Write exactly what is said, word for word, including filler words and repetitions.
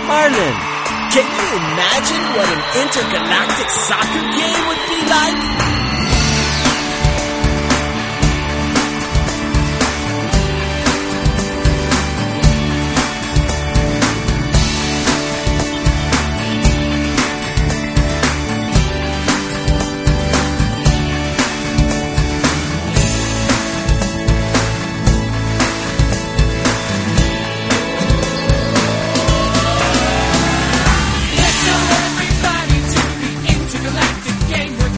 Marlon, can you imagine what an intergalactic soccer game would be?